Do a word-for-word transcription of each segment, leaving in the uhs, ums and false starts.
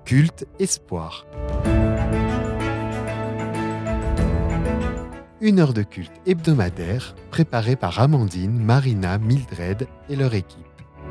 Culte Espoir. Une heure de culte hebdomadaire préparée par Amandine, Marina, Mildred et leur équipe.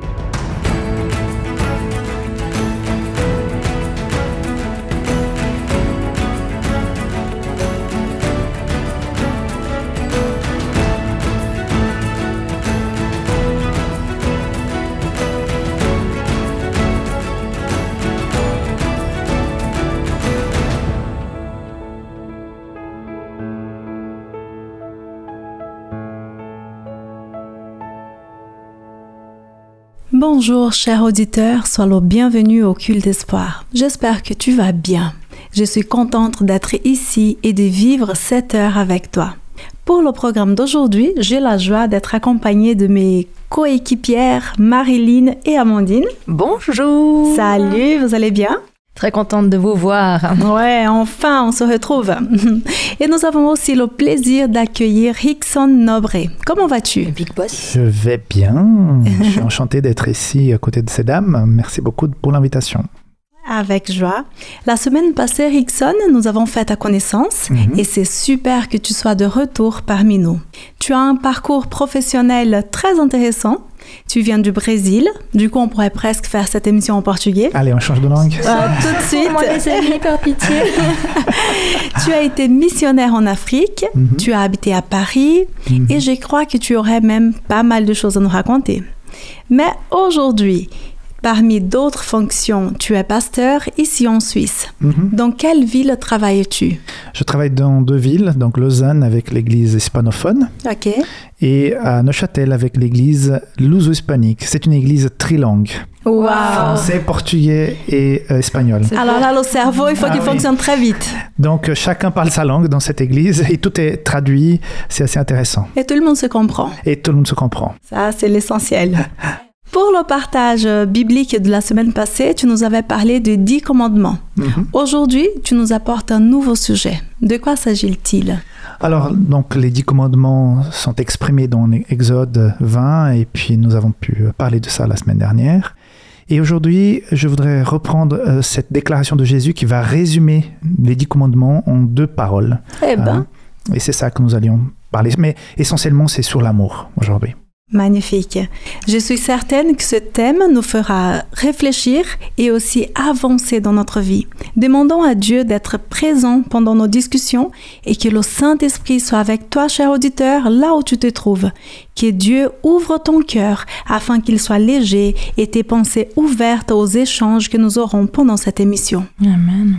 Bonjour chers auditeurs, sois le bienvenu au Culte Espoir. J'espère que tu vas bien. Je suis contente d'être ici et de vivre cette heure avec toi. Pour le programme d'aujourd'hui, j'ai la joie d'être accompagnée de mes coéquipières Marilyn et Amandine. Bonjour! Salut, vous allez bien? Très contente de vous voir. Ouais, enfin, on se retrouve. Et nous avons aussi le plaisir d'accueillir Rickson Nobré. Comment vas-tu? Big Boss. Je vais bien. Je suis enchanté d'être ici à côté de ces dames. Merci beaucoup pour l'invitation. Avec joie. La semaine passée, Rickson, nous avons fait ta connaissance mm-hmm. et c'est super que tu sois de retour parmi nous. Tu as un parcours professionnel très intéressant. Tu viens du Brésil, du coup on pourrait presque faire cette émission en portugais. Allez, on change de langue. Euh, tout de suite. Moi, les amis, par pitié. Tu as été missionnaire en Afrique, mm-hmm. tu as habité à Paris mm-hmm. et je crois que tu aurais même pas mal de choses à nous raconter. Mais aujourd'hui, parmi d'autres fonctions, tu es pasteur ici en Suisse. Mm-hmm. Dans quelle ville travailles-tu? Je travaille dans deux villes, donc Lausanne avec l'église hispanophone okay. et à Neuchâtel avec l'église luso-hispanique. C'est une église trilingue. Wow. Français, portugais et euh, espagnol. Alors là, le cerveau, il faut ah, qu'il oui. fonctionne très vite. Donc, chacun parle sa langue dans cette église et tout est traduit. C'est assez intéressant. Et tout le monde se comprend. Et tout le monde se comprend. Ça, c'est l'essentiel. Pour le partage biblique de la semaine passée, tu nous avais parlé de dix commandements. Mm-hmm. Aujourd'hui, tu nous apportes un nouveau sujet. De quoi s'agit-il? Alors, donc, les dix commandements sont exprimés dans Exode vingt et puis nous avons pu parler de ça la semaine dernière. Et aujourd'hui, je voudrais reprendre euh, cette déclaration de Jésus qui va résumer les dix commandements en deux paroles. Eh ben. Hein? Et c'est ça que nous allions parler. Mais essentiellement, c'est sur l'amour aujourd'hui. Magnifique. Je suis certaine que ce thème nous fera réfléchir et aussi avancer dans notre vie. Demandons à Dieu d'être présent pendant nos discussions et que le Saint-Esprit soit avec toi, cher auditeur, là où tu te trouves. Que Dieu ouvre ton cœur afin qu'il soit léger et tes pensées ouvertes aux échanges que nous aurons pendant cette émission. Amen.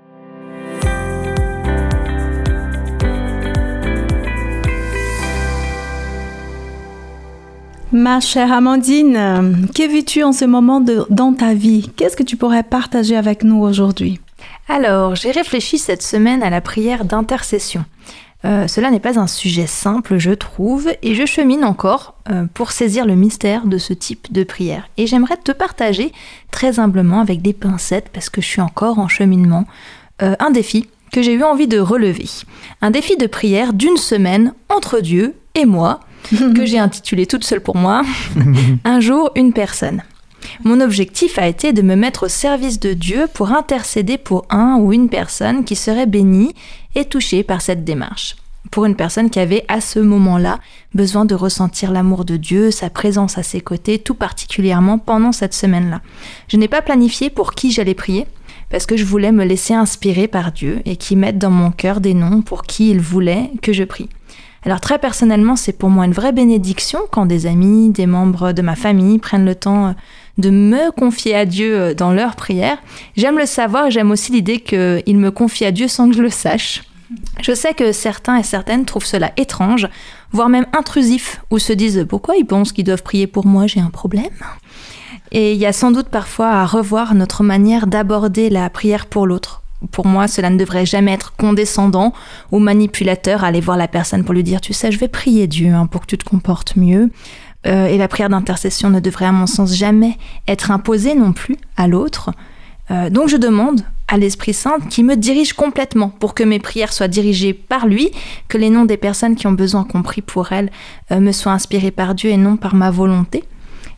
Ma chère Amandine, que vis-tu en ce moment de, dans ta vie? Qu'est-ce que tu pourrais partager avec nous aujourd'hui? Alors, j'ai réfléchi cette semaine à la prière d'intercession. Euh, cela n'est pas un sujet simple, je trouve, et je chemine encore euh, pour saisir le mystère de ce type de prière. Et j'aimerais te partager très humblement, avec des pincettes, parce que je suis encore en cheminement, euh, un défi que j'ai eu envie de relever. Un défi de prière d'une semaine entre Dieu et moi, que j'ai intitulé toute seule pour moi, un jour, une personne. Mon objectif a été de me mettre au service de Dieu pour intercéder pour un ou une personne qui serait bénie et touchée par cette démarche. Pour une personne qui avait à ce moment-là besoin de ressentir l'amour de Dieu, sa présence à ses côtés, tout particulièrement pendant cette semaine-là. Je n'ai pas planifié pour qui j'allais prier, parce que je voulais me laisser inspirer par Dieu et qu'il mette dans mon cœur des noms pour qui il voulait que je prie. Alors très personnellement, c'est pour moi une vraie bénédiction quand des amis, des membres de ma famille prennent le temps de me confier à Dieu dans leurs prières. J'aime le savoir et j'aime aussi l'idée qu'ils me confient à Dieu sans que je le sache. Je sais que certains et certaines trouvent cela étrange, voire même intrusif, ou se disent « Pourquoi ils pensent qu'ils doivent prier pour moi? J'ai un problème ?» Et il y a sans doute parfois à revoir notre manière d'aborder la prière pour l'autre. Pour moi, cela ne devrait jamais être condescendant ou manipulateur, aller voir la personne pour lui dire « Tu sais, je vais prier Dieu hein, pour que tu te comportes mieux. Euh, » Et la prière d'intercession ne devrait, à mon sens, jamais être imposée non plus à l'autre. Euh, donc je demande à l'Esprit Saint qui me dirige complètement pour que mes prières soient dirigées par lui, que les noms des personnes qui ont besoin qu'on prie pour elles euh, me soient inspirés par Dieu et non par ma volonté.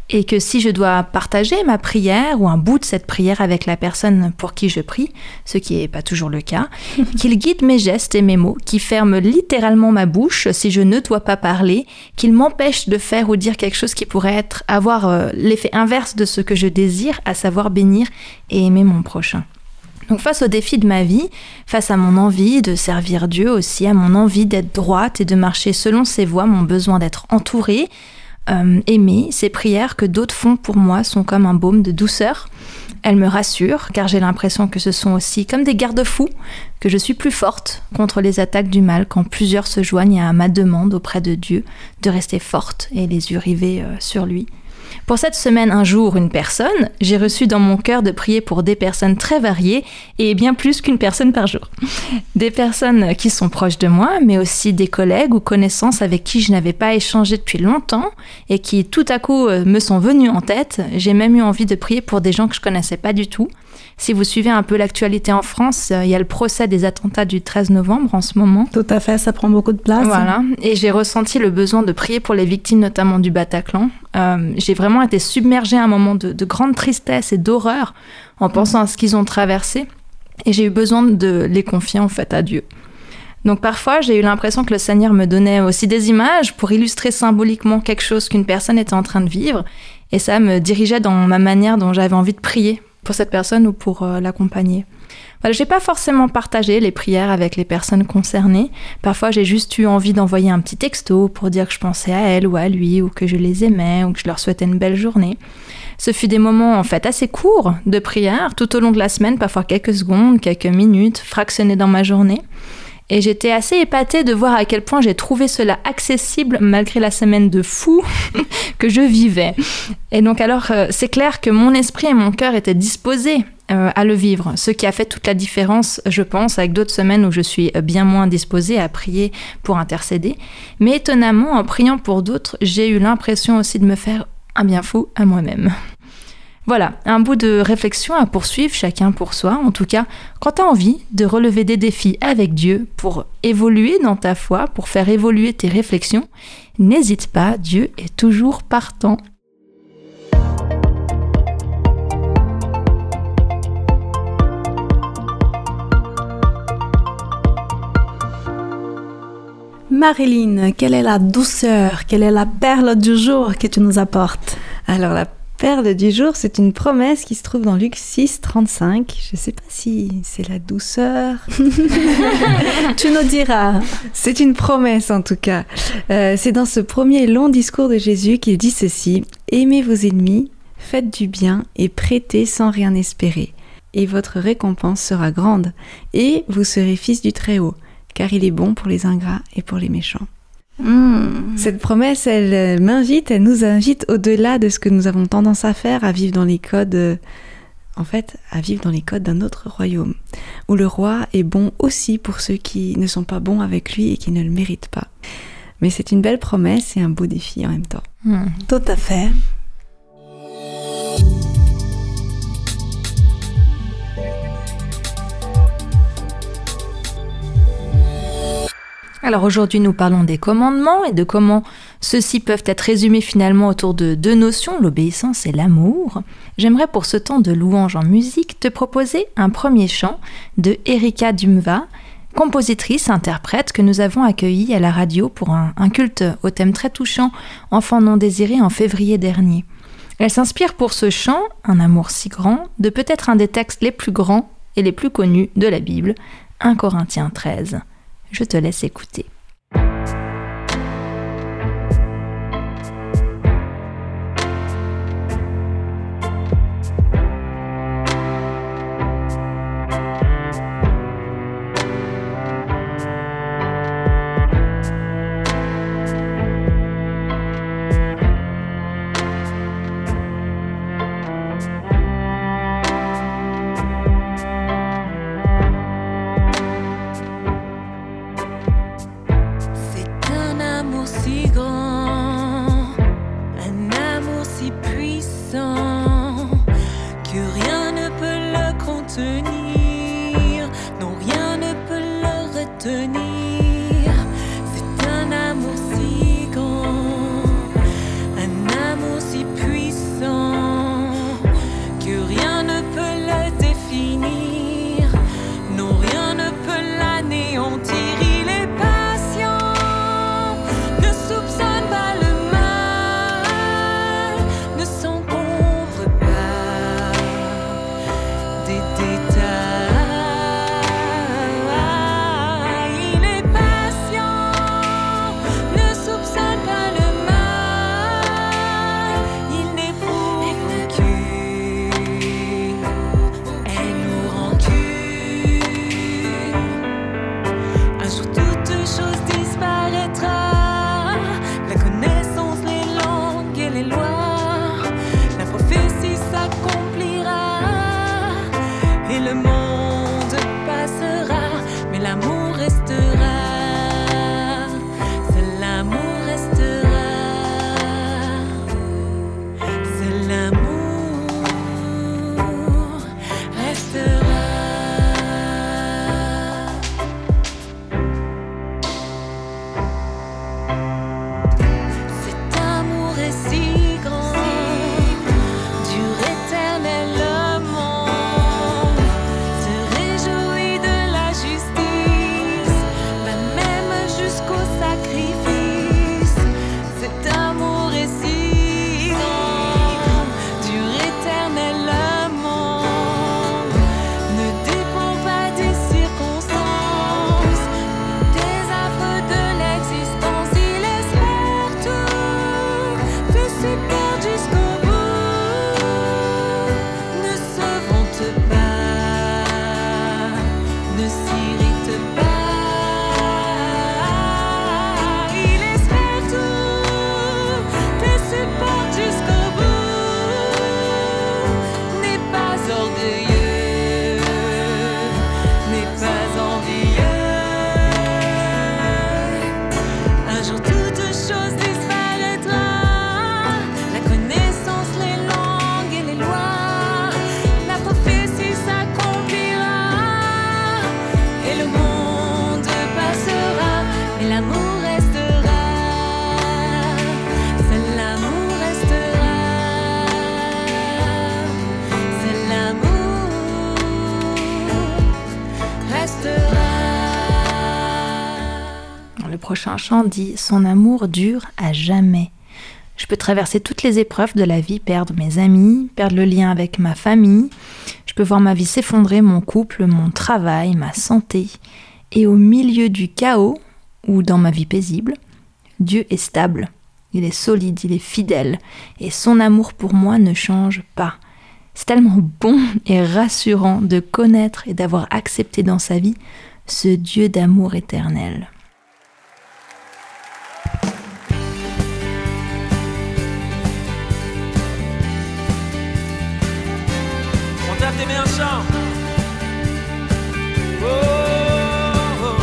et que si je dois partager ma prière ou un bout de cette prière avec la personne pour qui je prie, ce qui n'est pas toujours le cas, qu'il guide mes gestes et mes mots, qu'il ferme littéralement ma bouche si je ne dois pas parler, qu'il m'empêche de faire ou dire quelque chose qui pourrait être, avoir euh, l'effet inverse de ce que je désire, à savoir bénir et aimer mon prochain. Donc face aux défis de ma vie, face à mon envie de servir Dieu aussi, à mon envie d'être droite et de marcher selon ses voies, mon besoin d'être entourée, euh, aimée, ces prières que d'autres font pour moi sont comme un baume de douceur. Elles me rassurent car j'ai l'impression que ce sont aussi comme des garde-fous, que je suis plus forte contre les attaques du mal quand plusieurs se joignent à ma demande auprès de Dieu de rester forte et les yeux rivés euh, sur lui. Pour cette semaine, un jour, une personne, j'ai reçu dans mon cœur de prier pour des personnes très variées et bien plus qu'une personne par jour. Des personnes qui sont proches de moi, mais aussi des collègues ou connaissances avec qui je n'avais pas échangé depuis longtemps et qui tout à coup me sont venus en tête. J'ai même eu envie de prier pour des gens que je connaissais pas du tout. Si vous suivez un peu l'actualité en France, il y a le procès des attentats du treize novembre en ce moment. Tout à fait, ça prend beaucoup de place. Voilà, et j'ai ressenti le besoin de prier pour les victimes, notamment du Bataclan. Euh, j'ai vraiment été submergée à un moment de, de grande tristesse et d'horreur en pensant à ce qu'ils ont traversé. Et j'ai eu besoin de les confier en fait à Dieu. Donc parfois, j'ai eu l'impression que le Seigneur me donnait aussi des images pour illustrer symboliquement quelque chose qu'une personne était en train de vivre. Et ça me dirigeait dans ma manière dont j'avais envie de prier pour cette personne ou pour euh, l'accompagner. Voilà, j'ai pas forcément partagé les prières avec les personnes concernées. Parfois, j'ai juste eu envie d'envoyer un petit texto pour dire que je pensais à elle ou à lui, ou que je les aimais, ou que je leur souhaitais une belle journée. Ce fut des moments en fait assez courts de prière, tout au long de la semaine, parfois quelques secondes, quelques minutes, fractionnés dans ma journée. Et j'étais assez épatée de voir à quel point j'ai trouvé cela accessible malgré la semaine de fou que je vivais. Et donc alors, euh, c'est clair que mon esprit et mon cœur étaient disposés euh, à le vivre, ce qui a fait toute la différence, je pense, avec d'autres semaines où je suis bien moins disposée à prier pour intercéder. Mais étonnamment, en priant pour d'autres, j'ai eu l'impression aussi de me faire un bien fou à moi-même. Voilà, un bout de réflexion à poursuivre, chacun pour soi. En tout cas, quand tu as envie de relever des défis avec Dieu pour évoluer dans ta foi, pour faire évoluer tes réflexions, n'hésite pas, Dieu est toujours partant. Marilyn, quelle est la douceur, quelle est la perle du jour que tu nous apportes? Alors la perle du jour, c'est une promesse qui se trouve dans Luc six, trente-cinq. Je ne sais pas si c'est la douceur. Tu nous diras. C'est une promesse en tout cas. Euh, c'est dans ce premier long discours de Jésus qu'il dit ceci: « Aimez vos ennemis, faites du bien et prêtez sans rien espérer. Et votre récompense sera grande. Et vous serez fils du Très-Haut, car il est bon pour les ingrats et pour les méchants. » Mmh. Cette promesse, elle m'invite, elle nous invite au-delà de ce que nous avons tendance à faire, à vivre dans les codes, euh, en fait, à vivre dans les codes d'un autre royaume, où le roi est bon aussi pour ceux qui ne sont pas bons avec lui et qui ne le méritent pas. Mais c'est une belle promesse et un beau défi en même temps. Mmh. Tout à fait. Alors aujourd'hui, nous parlons des commandements et de comment ceux-ci peuvent être résumés finalement autour de deux notions, l'obéissance et l'amour. J'aimerais pour ce temps de louange en musique te proposer un premier chant de Erika Dumva, compositrice, interprète que nous avons accueillie à la radio pour un, un culte au thème très touchant, Enfants non désirés en février dernier. Elle s'inspire pour ce chant, Un amour si grand, de peut-être un des textes les plus grands et les plus connus de la Bible, un Corinthiens treize. Je te laisse écouter. C'est un amour si grand, un amour si puissant. prochain chant dit « Son amour dure à jamais ». Je peux traverser toutes les épreuves de la vie, perdre mes amis, perdre le lien avec ma famille. Je peux voir ma vie s'effondrer, mon couple, mon travail, ma santé. Et au milieu du chaos, ou dans ma vie paisible, Dieu est stable. Il est solide, il est fidèle. Et son amour pour moi ne change pas. C'est tellement bon et rassurant de connaître et d'avoir accepté dans sa vie ce Dieu d'amour éternel. On tape des mains ensemble. Oh, oh.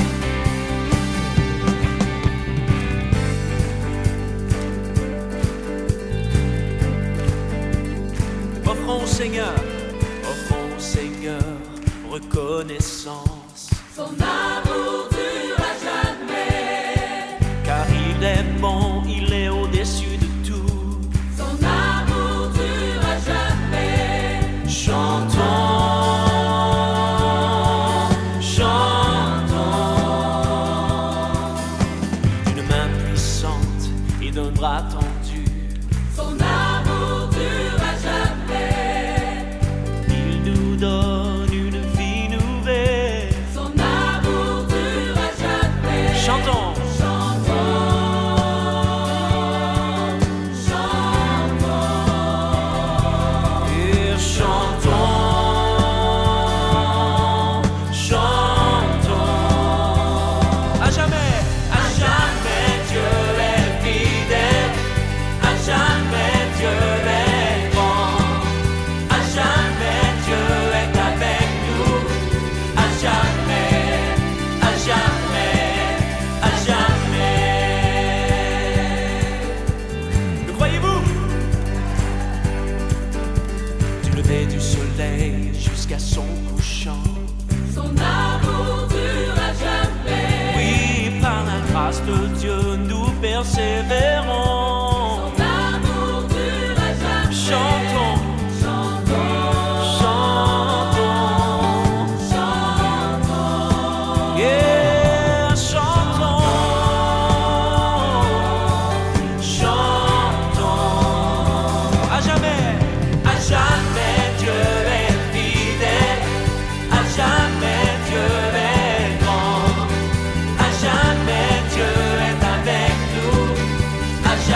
Offrons au Seigneur, offrons au Seigneur reconnaissance. Son amour dure à jamais. Car il est bon, il est au-dessus de tout. Son amour dure à jamais. Chantons, chantons. D'une main puissante et d'un bras tendu. Son amour dure à jamais. Il nous donne une vie nouvelle. Son amour dure à jamais. Chantons. Jusqu'à son couchant. Son amour dure à jamais. Oui, par la grâce de Dieu, nous persévérons. Son amour dure à jamais. Chantons, chantons, chantons, chantons. Yeah, chantons, chantons. À jamais, à jamais, Dieu est. À jamais Dieu est avec nous, à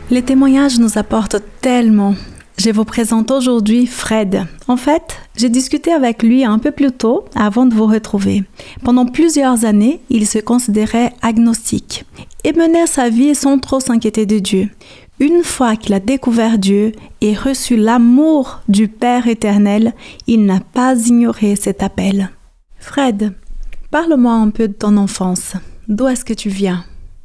Les témoignages nous apportent tellement. Je vous présente aujourd'hui Fred. En fait, j'ai discuté avec lui un peu plus tôt avant de vous retrouver. Pendant plusieurs années, il se considérait agnostique et menait sa vie sans trop s'inquiéter de Dieu. Une fois qu'il a découvert Dieu et reçu l'amour du Père éternel, il n'a pas ignoré cet appel. Fred, parle-moi un peu de ton enfance. D'où est-ce que tu viens ?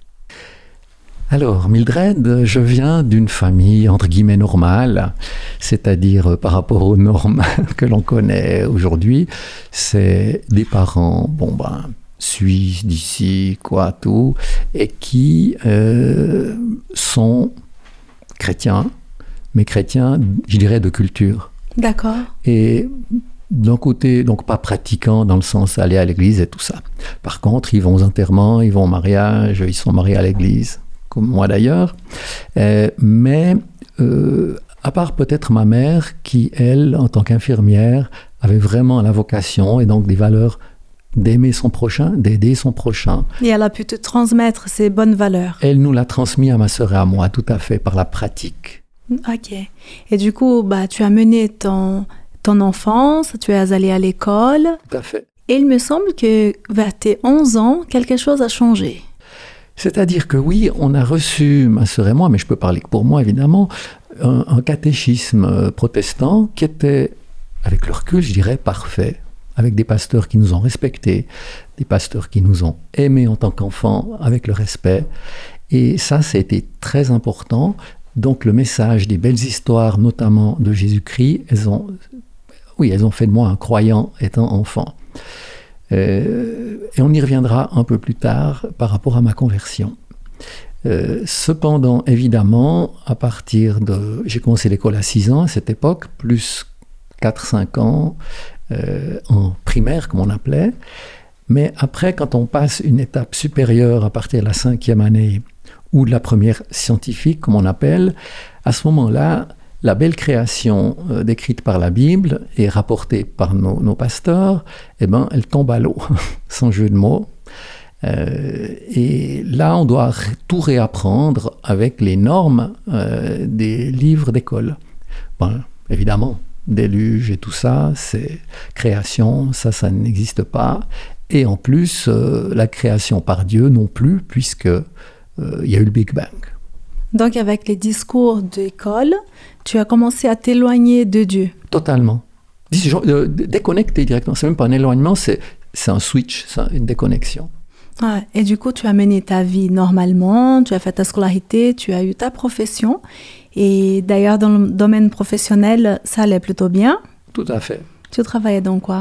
Alors, Mildred, je viens d'une famille entre guillemets normale, c'est-à-dire par rapport aux normes que l'on connaît aujourd'hui. C'est des parents, bon ben, suisses d'ici, quoi, tout, et qui euh, sont chrétiens, mais chrétiens, je dirais, de culture. D'accord. Et d'un côté, donc pas pratiquants dans le sens aller à l'église et tout ça. Par contre, ils vont aux enterrements, ils vont au mariage, ils sont mariés à l'église, comme moi d'ailleurs. Euh, mais euh, à part peut-être ma mère, qui, elle, en tant qu'infirmière, avait vraiment la vocation et donc des valeurs d'aimer son prochain, d'aider son prochain. Et elle a pu te transmettre ces bonnes valeurs. Elle nous l'a transmis à ma sœur et à moi, tout à fait, par la pratique. Ok. Et du coup, bah, tu as mené ton, ton enfance, tu es allé à l'école. Tout à fait. Et il me semble que vers tes onze ans, quelque chose a changé. C'est-à-dire que oui, on a reçu, ma sœur et moi, mais je peux parler que pour moi évidemment, un, un catéchisme protestant qui était, avec le recul, je dirais, parfait, avec des pasteurs qui nous ont respectés, des pasteurs qui nous ont aimés en tant qu'enfants, avec le respect. Et ça, c'était très important. Donc le message des belles histoires, notamment de Jésus-Christ, elles ont, oui, elles ont fait de moi un croyant étant enfant. Euh, et on y reviendra un peu plus tard par rapport à ma conversion. Euh, cependant, évidemment, à partir de... J'ai commencé l'école à six ans à cette époque, plus quatre cinq ans euh, en primaire, comme on appelait. Mais après, quand on passe une étape supérieure à partir de la cinquième année, ou de la première scientifique, comme on appelle, à ce moment-là, la belle création euh, décrite par la Bible et rapportée par nos, nos pasteurs, eh ben, elle tombe à l'eau, sans jeu de mots. Euh, et là, on doit ré- tout réapprendre avec les normes euh, des livres d'école. Bon, évidemment, déluge et tout ça, c'est création, ça, ça n'existe pas. Et en plus, euh, la création par Dieu non plus, puisque euh, il y a eu le Big Bang. Donc avec les discours d'école, tu as commencé à t'éloigner de Dieu. Totalement. Euh, déconnecté directement. C'est même pas un éloignement, c'est, c'est un switch, c'est une déconnexion. Ouais, et du coup, tu as mené ta vie normalement, tu as fait ta scolarité, tu as eu ta profession. Et d'ailleurs, dans le domaine professionnel, ça allait plutôt bien. Tout à fait. Tu travaillais dans quoi ?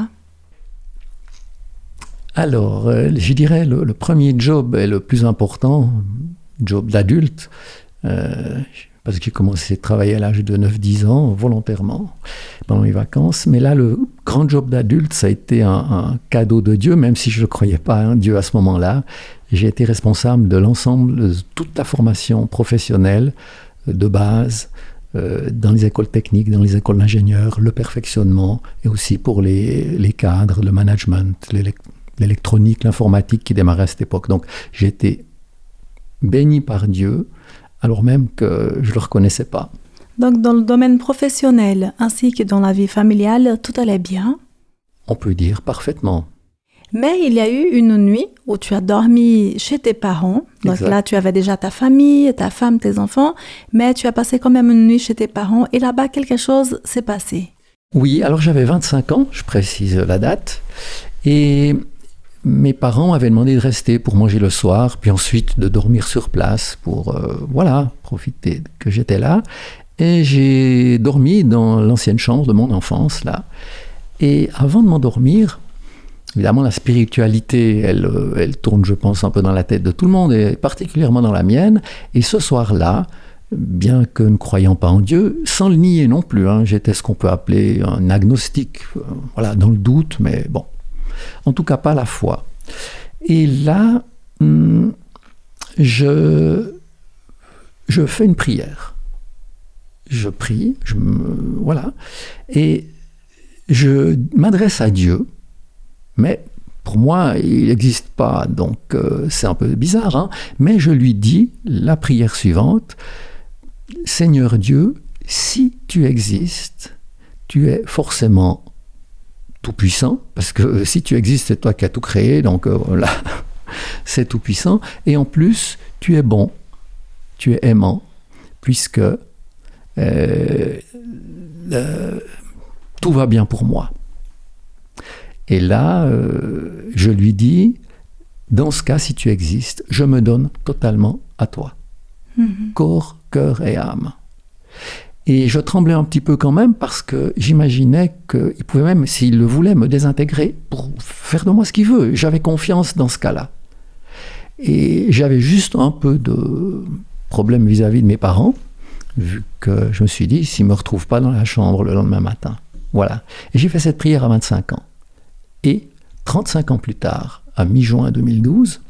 Alors, euh, je dirais le, le premier job et le plus important, job d'adulte, euh, parce que j'ai commencé à travailler à l'âge de neuf dix ans, volontairement, pendant les vacances. Mais là, le grand job d'adulte, ça a été un, un cadeau de Dieu, même si je ne croyais pas à un Dieu à ce moment-là. J'ai été responsable de l'ensemble de toute la formation professionnelle de base, euh, dans les écoles techniques, dans les écoles d'ingénieurs, le perfectionnement, et aussi pour les, les cadres, le management, l'élect- l'électronique, l'informatique qui démarrait à cette époque. Donc, j'ai été béni par Dieu, alors même que je ne le reconnaissais pas. Donc, dans le domaine professionnel ainsi que dans la vie familiale, tout allait bien. On peut dire parfaitement. Mais il y a eu une nuit où tu as dormi chez tes parents. Donc Exact. là, tu avais déjà ta famille, ta femme, tes enfants, mais tu as passé quand même une nuit chez tes parents et là-bas, quelque chose s'est passé. Oui, alors j'avais vingt-cinq ans, je précise la date, et mes parents m'avaient demandé de rester pour manger le soir, puis ensuite de dormir sur place pour, euh, voilà, profiter que j'étais là. Et j'ai dormi dans l'ancienne chambre de mon enfance, là. Et avant de m'endormir, évidemment, la spiritualité, elle, elle tourne, je pense, un peu dans la tête de tout le monde, et particulièrement dans la mienne. Et ce soir-là, bien que ne croyant pas en Dieu, sans le nier non plus, hein, j'étais ce qu'on peut appeler un agnostique, euh, voilà, dans le doute, mais bon. En tout cas, pas la foi. Et là, hum, je, je fais une prière. Je prie, je me, voilà, et je m'adresse à Dieu, mais pour moi, il n'existe pas, donc euh, c'est un peu bizarre, hein, mais je lui dis la prière suivante: Seigneur Dieu, si tu existes, tu es forcément tout-puissant, parce que si tu existes, c'est toi qui as tout créé, donc euh, voilà, c'est tout-puissant. Et en plus, tu es bon, tu es aimant, puisque euh, euh, tout va bien pour moi. Et là, euh, je lui dis, dans ce cas, si tu existes, je me donne totalement à toi. Mm-hmm. Corps, cœur et âme. Et je tremblais un petit peu quand même parce que j'imaginais qu'il pouvait même, s'il le voulait, me désintégrer pour faire de moi ce qu'il veut. J'avais confiance dans ce cas-là. Et j'avais juste un peu de problème vis-à-vis de mes parents, vu que je me suis dit, s'ils ne me retrouvent pas dans la chambre le lendemain matin. Voilà. Et j'ai fait cette prière à vingt-cinq ans. Et trente-cinq ans plus tard, à mi-juin deux mille douze,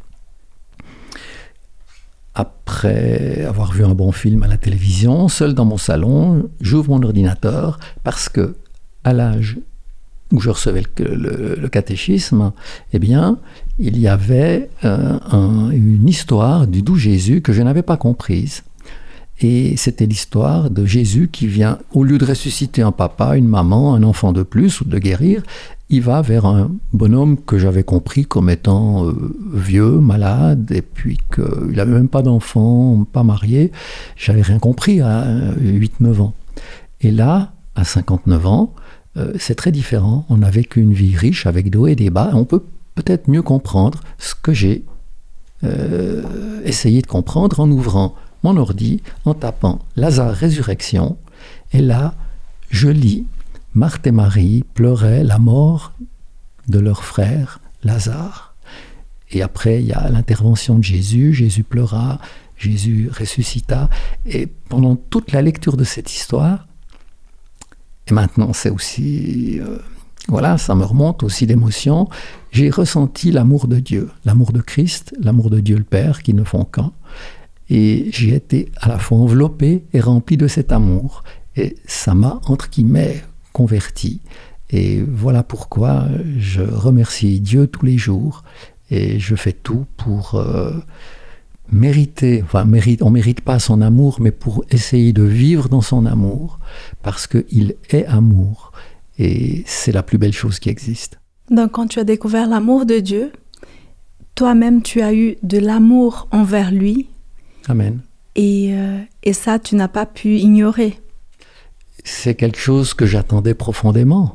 après avoir vu un bon film à la télévision, seul dans mon salon, j'ouvre mon ordinateur parce que, à l'âge où je recevais le, le, le catéchisme, eh bien, il y avait euh, un, une histoire du doux Jésus que je n'avais pas comprise. Et c'était l'histoire de Jésus qui vient, au lieu de ressusciter un papa, une maman, un enfant de plus ou de guérir, il va vers un bonhomme que j'avais compris comme étant euh, vieux, malade, et puis qu'il n'avait même pas d'enfant, pas marié. J'avais rien compris à huit neuf ans. Et là, à cinquante-neuf ans, euh, c'est très différent. On a vécu une vie riche avec des hauts et des bas. Et on peut peut-être mieux comprendre ce que j'ai euh, essayé de comprendre en ouvrant mon ordi, en tapant Lazare résurrection. Et là, je lis Marthe et Marie pleuraient la mort de leur frère Lazare. Et après, il y a l'intervention de Jésus. Jésus pleura, Jésus ressuscita. Et pendant toute la lecture de cette histoire, et maintenant c'est aussi, euh, voilà, ça me remonte aussi d'émotion, j'ai ressenti l'amour de Dieu, l'amour de Christ, l'amour de Dieu le Père qui ne font qu'un. Et j'ai été à la fois enveloppé et rempli de cet amour. Et ça m'a, entre guillemets, converti. Et voilà pourquoi je remercie Dieu tous les jours et je fais tout pour euh, mériter, enfin mérite, on ne mérite pas son amour, mais pour essayer de vivre dans son amour, parce qu'il est amour et c'est la plus belle chose qui existe. Donc quand tu as découvert l'amour de Dieu, toi-même tu as eu de l'amour envers lui. Amen. Et, euh, et ça, tu n'as pas pu ignorer. C'est quelque chose que j'attendais profondément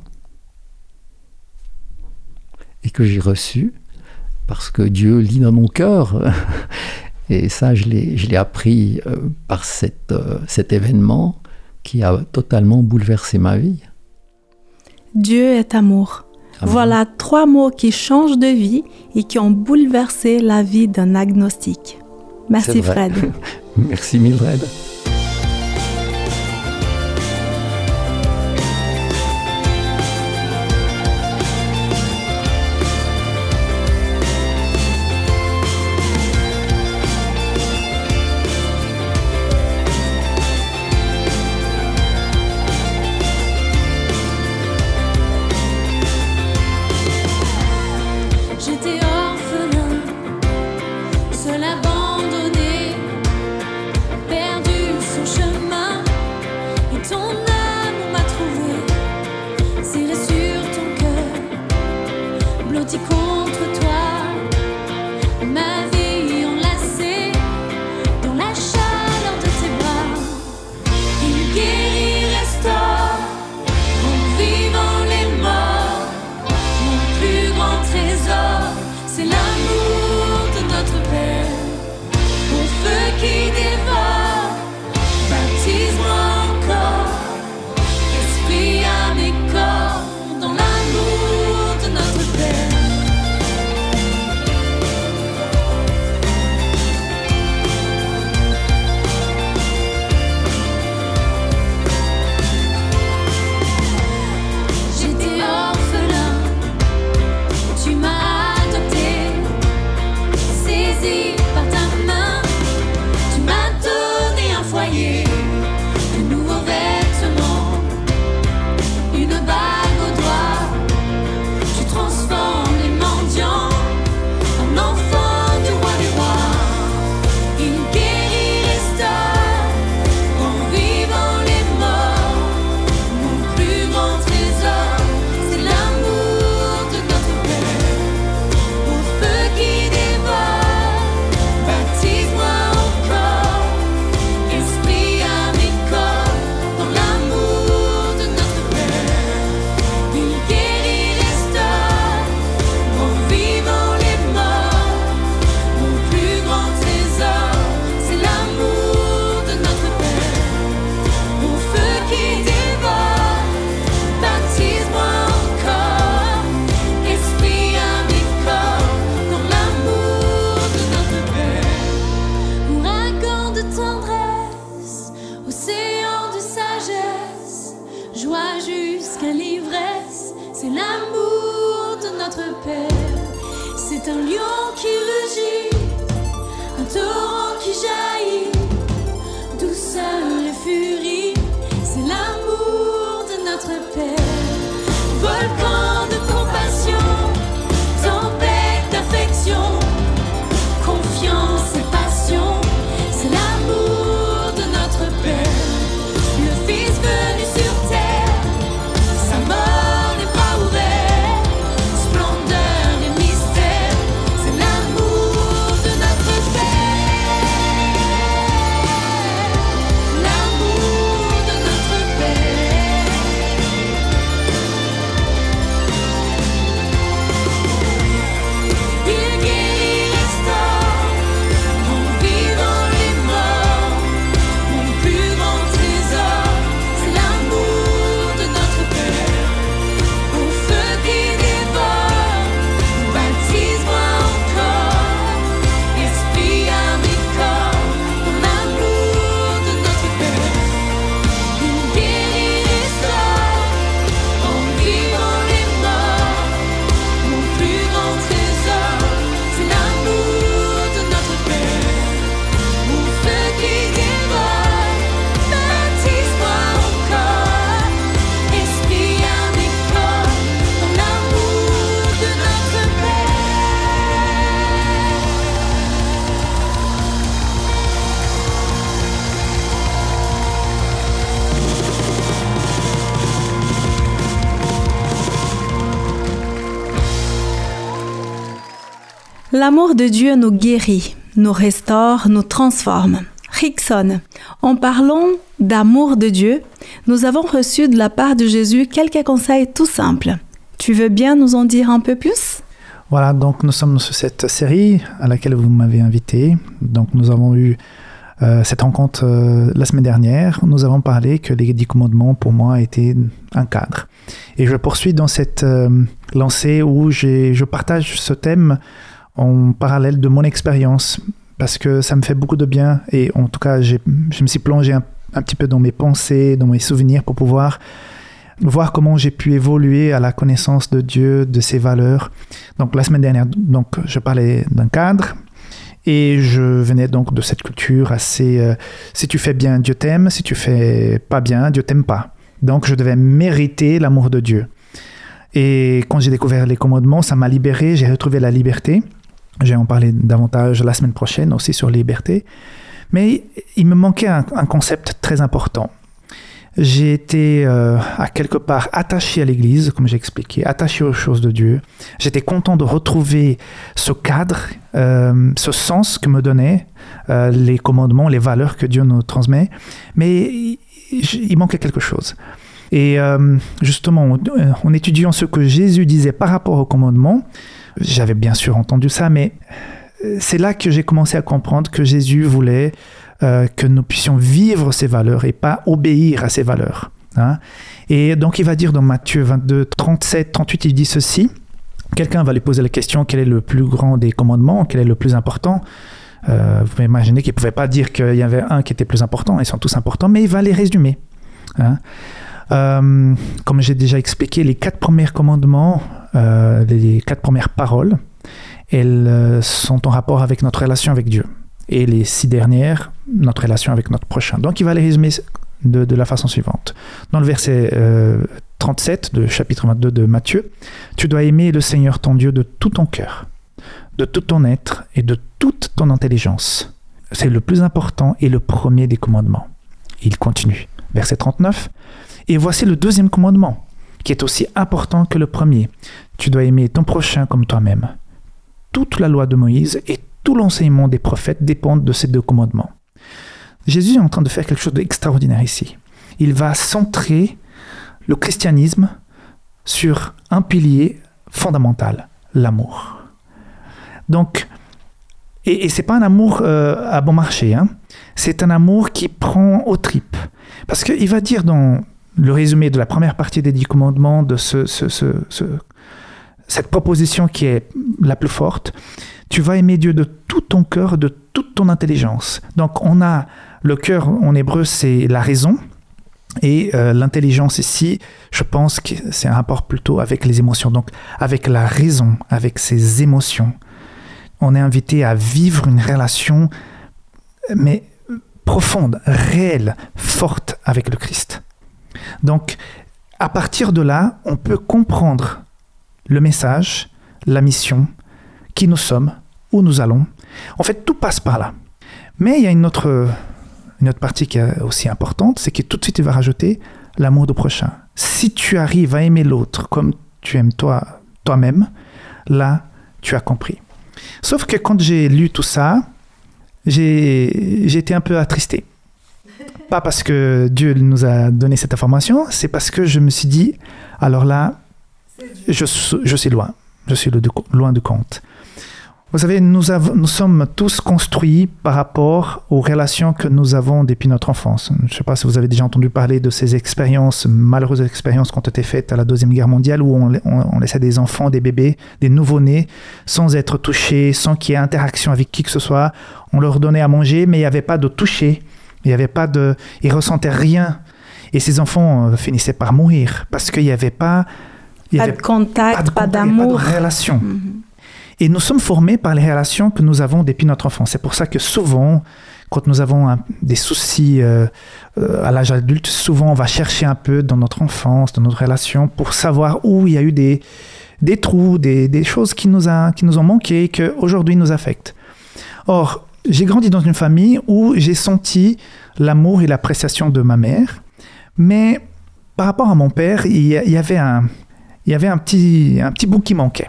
et que j'ai reçu parce que Dieu lit dans mon cœur. Et ça, je l'ai, je l'ai appris euh, par cette, euh, cet événement qui a totalement bouleversé ma vie. Dieu est amour. Amen. Voilà trois mots qui changent de vie et qui ont bouleversé la vie d'un agnostique. Merci Fred. Merci Mildred. Perdu C'est un lion qui rugit, un torrent qui jaillit, douceur et furie, c'est l'amour de notre Père. Volcan de compassion, tempête d'affection, confiance et passion, c'est l'amour de notre Père. Le Fils venu sur terre, sa mort n'est pas ouverte, splendeur et mystère, c'est l'amour de notre Père. L'amour de notre Père. Il guérit, restaure, en vivant les morts, mon plus grand trésor, c'est l'amour de notre Père. Au feu qui dévore, baptise-moi encore, esprit à mes corps, mon amour de notre Père. Il guérit, restaure, en vivant les morts, mon plus grand trésor, c'est l'amour de notre Père. Au feu qui dévore, baptise-moi encore, esprit à mes corps, mon amour de notre Père. L'amour de Dieu nous guérit, nous restaure, nous transforme. Rickson, en parlant d'amour de Dieu, nous avons reçu de la part de Jésus quelques conseils tout simples. Tu veux bien nous en dire un peu plus? Voilà, donc nous sommes sur cette série à laquelle vous m'avez invité. Donc nous avons eu euh, cette rencontre euh, la semaine dernière. Nous avons parlé que les dix commandements pour moi étaient un cadre. Et je poursuis dans cette euh, lancée où j'ai, je partage ce thème en parallèle de mon expérience parce que ça me fait beaucoup de bien et en tout cas j'ai, je me suis plongé un, un petit peu dans mes pensées, dans mes souvenirs pour pouvoir voir comment j'ai pu évoluer à la connaissance de Dieu, de ses valeurs. Donc la semaine dernière, donc, je parlais d'un cadre et je venais donc de cette culture assez euh, si tu fais bien, Dieu t'aime, si tu fais pas bien, Dieu t'aime pas. Donc je devais mériter l'amour de Dieu. Et quand j'ai découvert les commandements, ça m'a libéré, j'ai retrouvé la liberté. Je vais en parler davantage la semaine prochaine aussi sur la liberté. Mais il me manquait un, un concept très important. J'ai été euh, à quelque part attaché à l'Église, comme j'ai expliqué, attaché aux choses de Dieu. J'étais content de retrouver ce cadre, euh, ce sens que me donnaient euh, les commandements, les valeurs que Dieu nous transmet. Mais il, il manquait quelque chose. Et euh, justement, en étudiant ce que Jésus disait par rapport aux commandements, j'avais bien sûr entendu ça, mais c'est là que j'ai commencé à comprendre que Jésus voulait euh, que nous puissions vivre ces valeurs et pas obéir à ces valeurs. Hein. Et donc il va dire dans Matthieu vingt-deux, trente-sept, trente-huit, il dit ceci. Quelqu'un va lui poser la question, quel est le plus grand des commandements, quel est le plus important? euh, Vous pouvez imaginer qu'il ne pouvait pas dire qu'il y avait un qui était plus important, ils sont tous importants, mais il va les résumer. Hein. Euh, comme j'ai déjà expliqué, les quatre premiers commandements, euh, les quatre premières paroles, elles euh, sont en rapport avec notre relation avec Dieu. Et les six dernières, notre relation avec notre prochain. Donc il va les résumer de, de la façon suivante. Dans le verset euh, trente-sept de chapitre vingt-deux de Matthieu, « Tu dois aimer le Seigneur ton Dieu de tout ton cœur, de tout ton être et de toute ton intelligence. » C'est le plus important et le premier des commandements. Il continue. Verset trente-neuf. Et voici le deuxième commandement, qui est aussi important que le premier. Tu dois aimer ton prochain comme toi-même. Toute la loi de Moïse et tout l'enseignement des prophètes dépendent de ces deux commandements. Jésus est en train de faire quelque chose d'extraordinaire ici. Il va centrer le christianisme sur un pilier fondamental, l'amour. Donc, et, et ce n'est pas un amour euh, à bon marché, hein. C'est un amour qui prend aux tripes. Parce qu'il va dire dans le résumé de la première partie des dix commandements, de ce, ce, ce, ce, cette proposition qui est la plus forte, tu vas aimer Dieu de tout ton cœur, de toute ton intelligence. Donc on a le cœur en hébreu, c'est la raison, et euh, l'intelligence ici, je pense que c'est un rapport plutôt avec les émotions. Donc avec la raison, avec ses émotions, on est invité à vivre une relation, mais profonde, réelle, forte avec le Christ. Donc, à partir de là, on peut comprendre le message, la mission, qui nous sommes, où nous allons. En fait, tout passe par là. Mais il y a une autre, une autre partie qui est aussi importante, c'est que tout de suite, il va rajouter l'amour du prochain. Si tu arrives à aimer l'autre comme tu aimes toi, toi-même, là, tu as compris. Sauf que quand j'ai lu tout ça, j'ai, j'ai été un peu attristé. Pas parce que Dieu nous a donné cette information, c'est parce que je me suis dit, alors là, je, je suis loin. Je suis loin du compte. Vous savez, nous, avons, nous sommes tous construits par rapport aux relations que nous avons depuis notre enfance. Je ne sais pas si vous avez déjà entendu parler de ces expériences, malheureuses expériences qui ont été faites à la Deuxième Guerre mondiale, où on, on, on laissait des enfants, des bébés, des nouveau-nés, sans être touchés, sans qu'il y ait interaction avec qui que ce soit. On leur donnait à manger, mais il n'y avait pas de toucher. Il n'y avait pas de... Ils ne ressentaient rien. Et ces enfants euh, finissaient par mourir parce qu'il n'y avait pas... Il y Pas avait de contact, pas de, pas contact, d'amour. pas de relation. Mhm. Et nous sommes formés par les relations que nous avons depuis notre enfance. C'est pour ça que souvent, quand nous avons un, des soucis euh, euh, à l'âge adulte, souvent on va chercher un peu dans notre enfance, dans notre relation, pour savoir où il y a eu des, des trous, des, des choses qui nous, a, qui nous ont manqué et qui aujourd'hui nous affectent. Or, j'ai grandi dans une famille où j'ai senti l'amour et l'appréciation de ma mère, mais par rapport à mon père, il y, il y avait un, il y avait un petit, un petit bout qui manquait.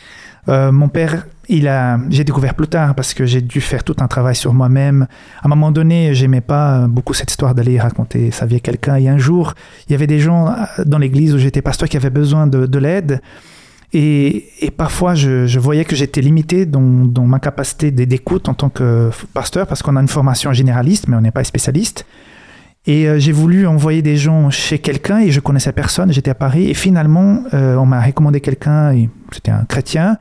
Euh, mon père, il a, j'ai découvert plus tard parce que j'ai dû faire tout un travail sur moi-même. À un moment donné, j'aimais pas beaucoup cette histoire d'aller raconter sa vie à quelqu'un. Et un jour, il y avait des gens dans l'église où j'étais pasteur qui avaient besoin de, de l'aide. Et, et parfois, je, je voyais que j'étais limité dans, dans ma capacité d'écoute en tant que pasteur parce qu'on a une formation généraliste, mais on n'est pas spécialiste. Et euh, j'ai voulu envoyer des gens chez quelqu'un et je connaissais personne, j'étais à Paris. Et finalement, euh, on m'a recommandé quelqu'un, et c'était un chrétien.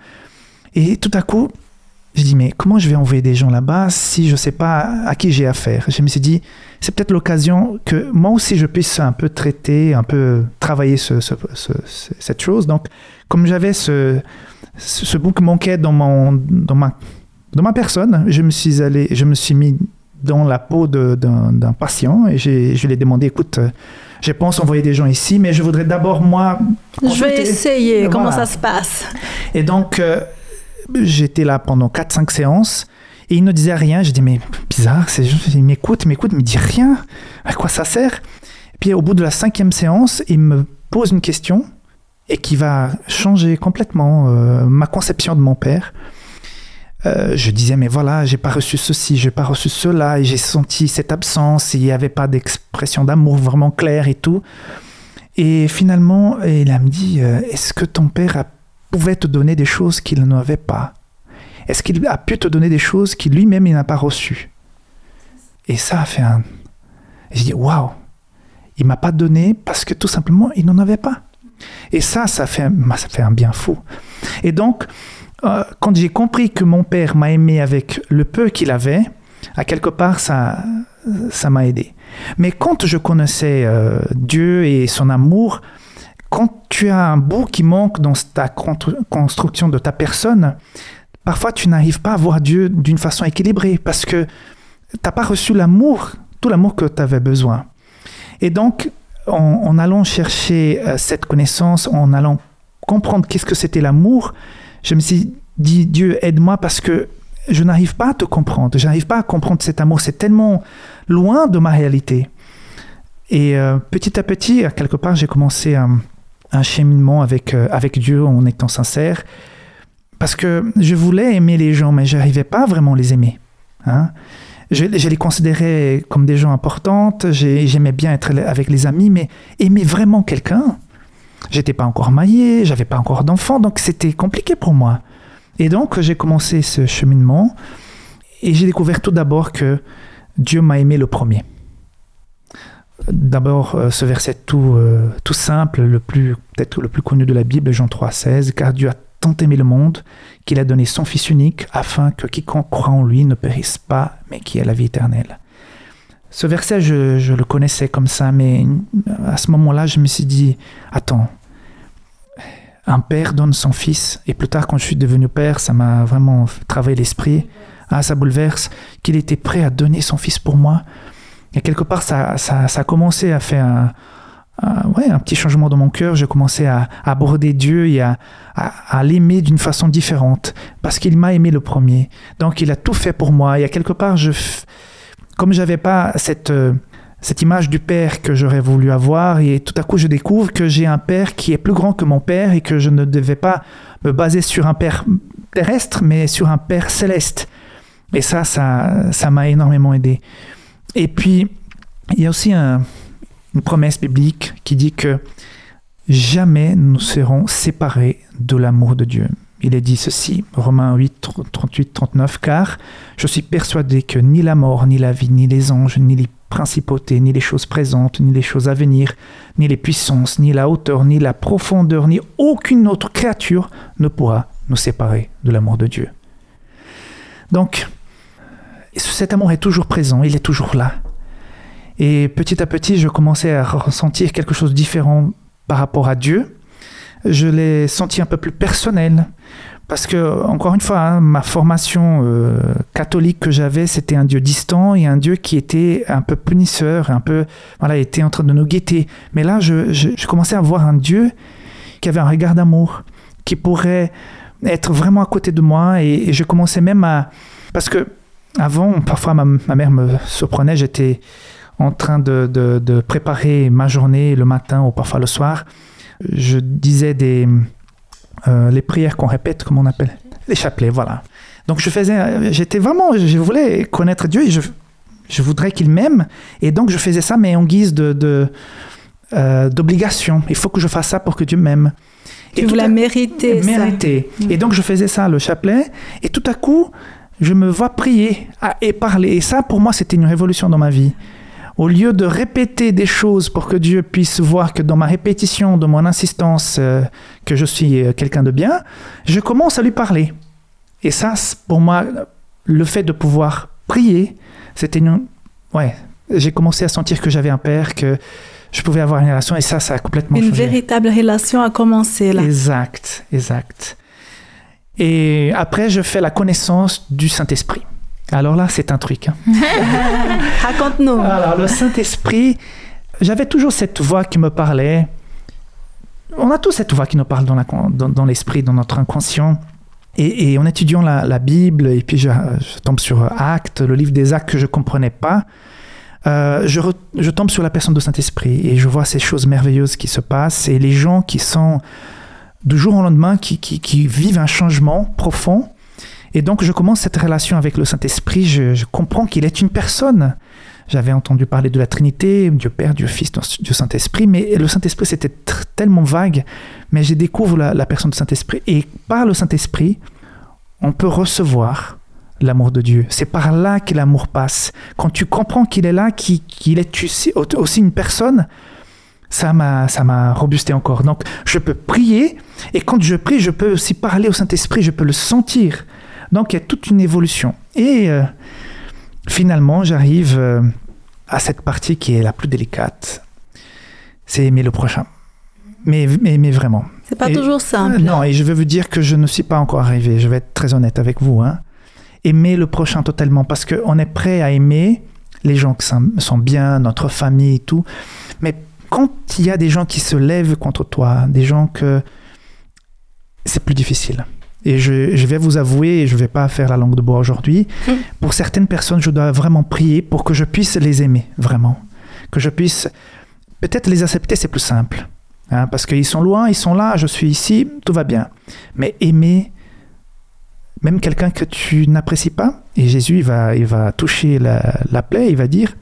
Et tout à coup, je dis, mais comment je vais envoyer des gens là-bas si je ne sais pas à qui j'ai affaire? Je me suis dit, c'est peut-être l'occasion que moi aussi je puisse un peu traiter, un peu travailler ce, ce, ce, cette chose. Donc, comme j'avais ce, ce, ce bout qui manquait dans, mon, dans, ma, dans ma personne, je me suis allé, je me suis mis dans la peau de, d'un, d'un patient et j'ai, je lui ai demandé, écoute, je pense envoyer des gens ici, mais je voudrais d'abord, moi... Je vais essayer, voilà. Comment ça se passe? Et donc, euh, j'étais là pendant quatre cinq séances et il ne disait rien. J'ai dit, mais bizarre, c'est juste, il m'écoute, il m'écoute, il me dit rien. À quoi ça sert? Et puis, au bout de la cinquième séance, il me pose une question et qui va changer complètement euh, ma conception de mon père. Euh, je disais, mais voilà, j'ai pas reçu ceci, j'ai pas reçu cela, et j'ai senti cette absence, il n'y avait pas d'expression d'amour vraiment claire et tout. Et finalement, il a me dit, euh, est-ce que ton père a, pouvait te donner des choses qu'il n'avait pas? Est-ce qu'il a pu te donner des choses qu'il lui-même il n'a pas reçues? Et ça a fait un... Et je dis, waouh, il m'a pas donné parce que tout simplement, il n'en avait pas. Et ça, ça fait, ça fait un bien fou. Et donc, Euh, quand j'ai compris que mon père m'a aimé avec le peu qu'il avait, à quelque part, ça, ça m'a aidé. Mais quand je connaissais euh, Dieu et son amour, quand tu as un bout qui manque dans ta construction de ta personne, parfois tu n'arrives pas à voir Dieu d'une façon équilibrée parce que tu n'as pas reçu l'amour, tout l'amour que tu avais besoin. Et donc, en, en allant chercher euh, cette connaissance, en allant comprendre qu'est-ce que c'était l'amour, je me suis dit, Dieu, aide-moi parce que je n'arrive pas à te comprendre. Je n'arrive pas à comprendre cet amour. C'est tellement loin de ma réalité. Et euh, petit à petit, à quelque part, j'ai commencé un, un cheminement avec, euh, avec Dieu en étant sincère. Parce que je voulais aimer les gens, mais je n'arrivais pas à vraiment les aimer. Hein? Je, je les considérais comme des gens importants. J'aimais bien être avec les amis, mais aimer vraiment quelqu'un... J'étais pas encore marié, j'avais pas encore d'enfant, donc c'était compliqué pour moi. Et donc, j'ai commencé ce cheminement et j'ai découvert tout d'abord que Dieu m'a aimé le premier. D'abord, ce verset tout, euh, tout simple, le plus, peut-être le plus connu de la Bible, Jean trois seize, « Car Dieu a tant aimé le monde qu'il a donné son Fils unique afin que quiconque croit en lui ne périsse pas, mais qui ait la vie éternelle. » Ce verset, je, je le connaissais comme ça, mais à ce moment-là, je me suis dit, attends, un père donne son fils. Et plus tard, quand je suis devenu père, ça m'a vraiment travaillé l'esprit. Ah, ça bouleverse. Qu'il était prêt à donner son fils pour moi. Et quelque part, ça, ça, ça a commencé à faire un, un, ouais, un petit changement dans mon cœur. J'ai commencé à, à aborder Dieu et à, à, à l'aimer d'une façon différente. Parce qu'il m'a aimé le premier. Donc, il a tout fait pour moi. Et à quelque part, je, comme je n'avais pas cette... Euh, cette image du père que j'aurais voulu avoir, et tout à coup je découvre que j'ai un père qui est plus grand que mon père et que je ne devais pas me baser sur un père terrestre mais sur un père céleste. Et ça, ça, ça m'a énormément aidé. Et puis il y a aussi un, une promesse biblique qui dit que jamais nous serons séparés de l'amour de Dieu. Il est dit ceci, Romains huit, trente-huit, trente-neuf, car je suis persuadé que ni la mort, ni la vie, ni les anges, ni les principautés, ni les choses présentes, ni les choses à venir, ni les puissances, ni la hauteur, ni la profondeur, ni aucune autre créature ne pourra nous séparer de l'amour de Dieu. Donc, cet amour est toujours présent, il est toujours là. Et petit à petit, je commençais à ressentir quelque chose de différent par rapport à Dieu. Je l'ai senti un peu plus personnel. Parce que, encore une fois, hein, ma formation euh, catholique que j'avais, c'était un Dieu distant et un Dieu qui était un peu punisseur, un peu, voilà, était en train de nous guetter. Mais là, je, je, je commençais à voir un Dieu qui avait un regard d'amour, qui pourrait être vraiment à côté de moi. Et, et je commençais même à... Parce que avant, parfois, ma, ma mère me surprenait, j'étais en train de, de, de préparer ma journée le matin ou parfois le soir. Je disais des... Euh, les prières qu'on répète, comment on appelle ? Les chapelets, voilà. Donc je faisais, j'étais vraiment, je voulais connaître Dieu et je, je voudrais qu'il m'aime. Et donc je faisais ça, mais en guise de, de, euh, d'obligation. Il faut que je fasse ça pour que Dieu m'aime. Tu voulais la mériter. Mériter. Et donc je faisais ça, le chapelet. Et tout à coup, je me vois prier et parler. Et ça, pour moi, c'était une révolution dans ma vie. Au lieu de répéter des choses pour que Dieu puisse voir que dans ma répétition, dans mon insistance, euh, que je suis euh, quelqu'un de bien, je commence à lui parler. Et ça, pour moi, le fait de pouvoir prier, c'était une... Ouais, j'ai commencé à sentir que j'avais un père, que je pouvais avoir une relation, et ça, ça a complètement une changé. Une véritable relation a commencé là. Exact, exact. Et après, je fais la connaissance du Saint-Esprit. Alors là, c'est un truc. Hein. Raconte-nous. Alors, le Saint-Esprit, j'avais toujours cette voix qui me parlait. On a tous cette voix qui nous parle dans, la, dans, dans l'esprit, dans notre inconscient. Et, et en étudiant la, la Bible, et puis je, je tombe sur Actes, le livre des Actes que je ne comprenais pas, euh, je, re, je tombe sur la personne du Saint-Esprit et je vois ces choses merveilleuses qui se passent et les gens qui sont, du jour au lendemain, qui, qui, qui vivent un changement profond. Et donc, je commence cette relation avec le Saint-Esprit. Je, je comprends qu'il est une personne. J'avais entendu parler de la Trinité, Dieu Père, Dieu Fils, Dieu Saint-Esprit, mais le Saint-Esprit, c'était t- tellement vague. Mais je découvre la, la personne du Saint-Esprit. Et par le Saint-Esprit, on peut recevoir l'amour de Dieu. C'est par là que l'amour passe. Quand tu comprends qu'il est là, qu'il, qu'il est aussi une personne, ça m'a, ça m'a robusté encore. Donc, je peux prier. Et quand je prie, je peux aussi parler au Saint-Esprit. Je peux le sentir. Donc, il y a toute une évolution. Et euh, finalement, j'arrive euh, à cette partie qui est la plus délicate. C'est aimer le prochain. Mais, mais, mais vraiment. C'est pas et, toujours simple. Euh, non, et je veux vous dire que je ne suis pas encore arrivé. Je vais être très honnête avec vous. Hein. Aimer le prochain totalement. Parce qu'on est prêt à aimer les gens qui sont, sont bien, notre famille et tout. Mais quand il y a des gens qui se lèvent contre toi, des gens que... c'est plus difficile. Et je, je vais vous avouer, et je ne vais pas faire la langue de bois aujourd'hui, mmh. pour certaines personnes, je dois vraiment prier pour que je puisse les aimer, vraiment. Que je puisse... Peut-être les accepter, c'est plus simple. Hein, parce qu'ils sont loin, ils sont là, je suis ici, tout va bien. Mais aimer, même quelqu'un que tu n'apprécies pas, et Jésus, il va, il va toucher la, la plaie, il va dire...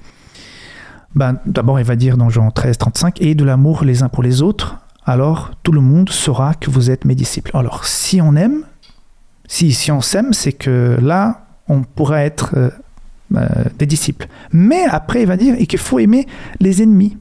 Ben, d'abord, il va dire dans Jean treize, trente-cinq, « Et de l'amour les uns pour les autres, alors tout le monde saura que vous êtes mes disciples. » Alors, si on aime, si, si on s'aime, c'est que là, on pourra être euh, euh, des disciples. Mais après, il va dire et qu'il faut aimer les ennemis.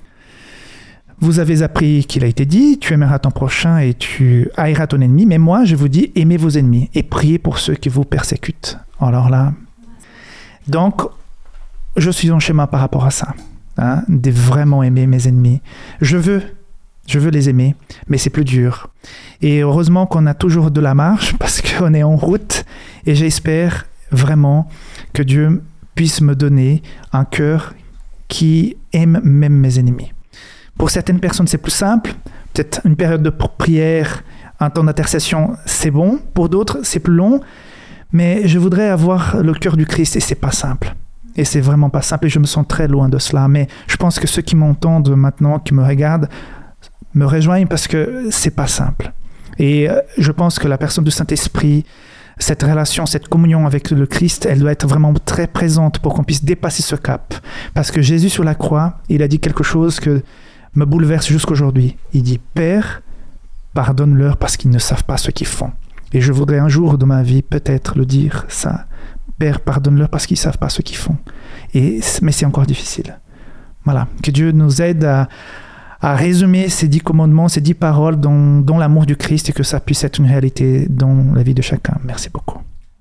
Vous avez appris qu'il a été dit, tu aimeras ton prochain et tu haïras ton ennemi. Mais moi, je vous dis, aimez vos ennemis et priez pour ceux qui vous persécutent. Alors là, donc, je suis en schéma par rapport à ça. Hein, de vraiment aimer mes ennemis. Je veux... Je veux les aimer, mais c'est plus dur. Et heureusement qu'on a toujours de la marche parce qu'on est en route. Et j'espère vraiment que Dieu puisse me donner un cœur qui aime même mes ennemis. Pour certaines personnes, c'est plus simple. Peut-être une période de prière, un temps d'intercession, c'est bon. Pour d'autres, c'est plus long. Mais je voudrais avoir le cœur du Christ et c'est pas simple. Et c'est vraiment pas simple et je me sens très loin de cela. Mais je pense que ceux qui m'entendent maintenant, qui me regardent, me rejoignent parce que c'est pas simple. Et je pense que la personne du Saint-Esprit, cette relation, cette communion avec le Christ, elle doit être vraiment très présente pour qu'on puisse dépasser ce cap. Parce que Jésus sur la croix, il a dit quelque chose que me bouleverse jusqu'aujourd'hui. Il dit « Père, pardonne-leur parce qu'ils ne savent pas ce qu'ils font. » Et je voudrais un jour de ma vie peut-être le dire ça. « Père, pardonne-leur parce qu'ils ne savent pas ce qu'ils font. » Et, mais c'est encore difficile. Voilà, que Dieu nous aide à, à résumer ces dix commandements, ces dix paroles dans, dans l'amour du Christ et que ça puisse être une réalité dans la vie de chacun. Merci beaucoup.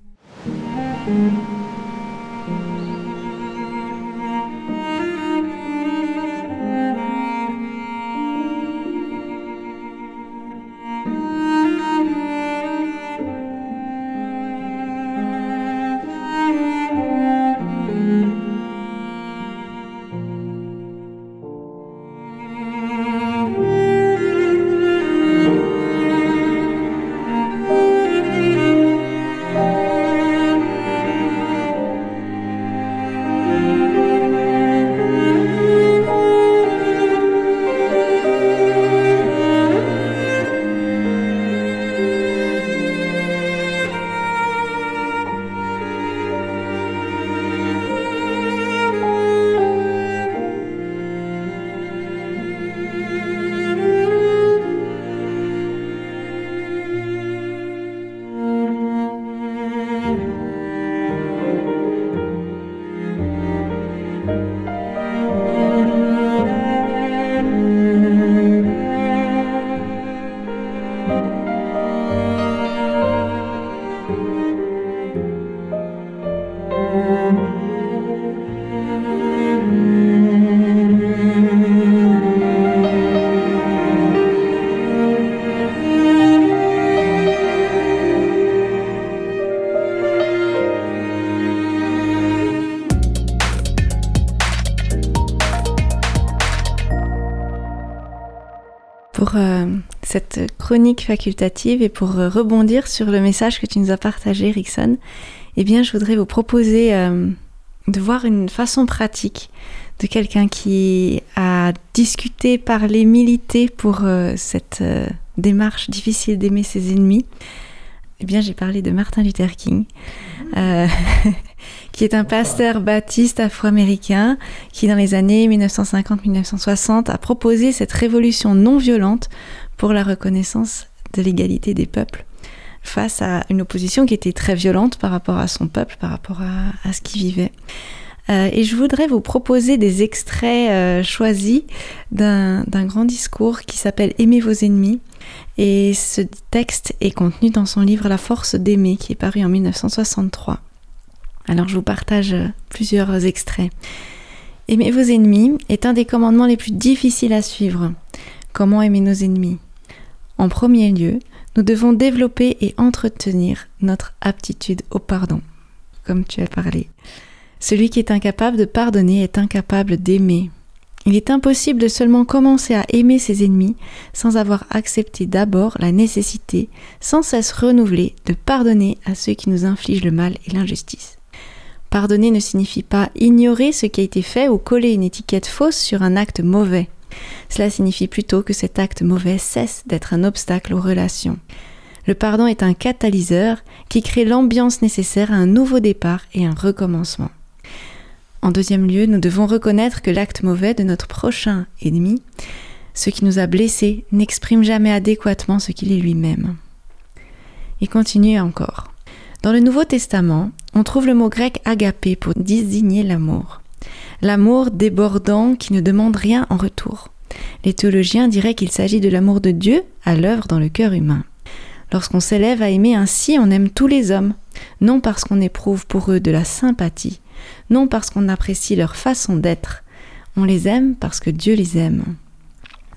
Pour euh, cette chronique facultative et pour euh, rebondir sur le message que tu nous as partagé, Rickson, eh bien, je voudrais vous proposer euh, de voir une façon pratique de quelqu'un qui a discuté, parlé, milité pour euh, cette euh, démarche difficile d'aimer ses ennemis. Eh bien, j'ai parlé de Martin Luther King, euh, qui est un pasteur baptiste afro-américain qui, dans les années dix-neuf cent cinquante à dix-neuf cent soixante, a proposé cette révolution non violente pour la reconnaissance de l'égalité des peuples face à une opposition qui était très violente par rapport à son peuple, par rapport à, à ce qu'il vivait. Euh, et je voudrais vous proposer des extraits euh, choisis d'un, d'un grand discours qui s'appelle « Aimez vos ennemis ». Et ce texte est contenu dans son livre « La force d'aimer » qui est paru en dix-neuf cent soixante-trois. Alors je vous partage plusieurs extraits. « Aimer vos ennemis est un des commandements les plus difficiles à suivre. Comment aimer nos ennemis ? En premier lieu, nous devons développer et entretenir notre aptitude au pardon. » Comme tu as parlé. Celui qui est incapable de pardonner est incapable d'aimer. Il est impossible de seulement commencer à aimer ses ennemis sans avoir accepté d'abord la nécessité, sans cesse renouvelée, de pardonner à ceux qui nous infligent le mal et l'injustice. Pardonner ne signifie pas ignorer ce qui a été fait ou coller une étiquette fausse sur un acte mauvais. Cela signifie plutôt que cet acte mauvais cesse d'être un obstacle aux relations. Le pardon est un catalyseur qui crée l'ambiance nécessaire à un nouveau départ et un recommencement. En deuxième lieu, nous devons reconnaître que l'acte mauvais de notre prochain ennemi, ce qui nous a blessés, n'exprime jamais adéquatement ce qu'il est lui-même. Et continue encore. Dans le Nouveau Testament, on trouve le mot grec agapé pour désigner l'amour. L'amour débordant qui ne demande rien en retour. Les théologiens diraient qu'il s'agit de l'amour de Dieu à l'œuvre dans le cœur humain. Lorsqu'on s'élève à aimer ainsi, on aime tous les hommes, non parce qu'on éprouve pour eux de la sympathie, non parce qu'on apprécie leur façon d'être. On les aime parce que Dieu les aime.